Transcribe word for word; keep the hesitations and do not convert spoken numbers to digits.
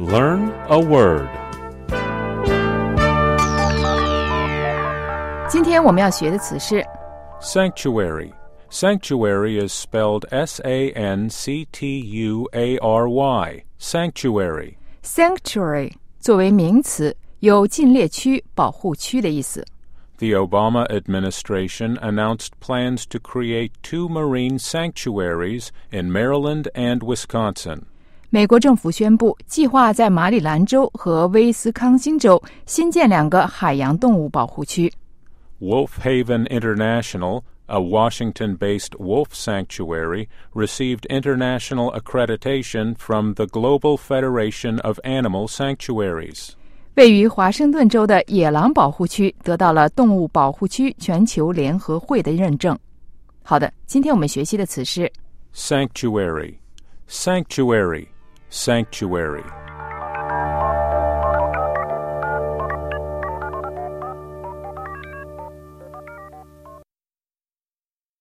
Learn a word. 今天我们要学的词是 Sanctuary. Sanctuary is spelled S A N C T U A R Y. Sanctuary. Sanctuary 作为名词，有禁猎区、保护区的意思。 The Obama administration announced plans to create two marine sanctuaries in Maryland and Wisconsin. 美国政府宣布，计划在马里兰州和威斯康星州新建两个海洋动物保护区。 Wolf Haven International, a Washington-based wolf sanctuary, received international accreditation from the Global Federation of Animal Sanctuaries. 位于华盛顿州的野狼保护区得到了动物保护区全球联合会的认证。好的，今天我们学习的词是 Sanctuary. Sanctuary. Sanctuary.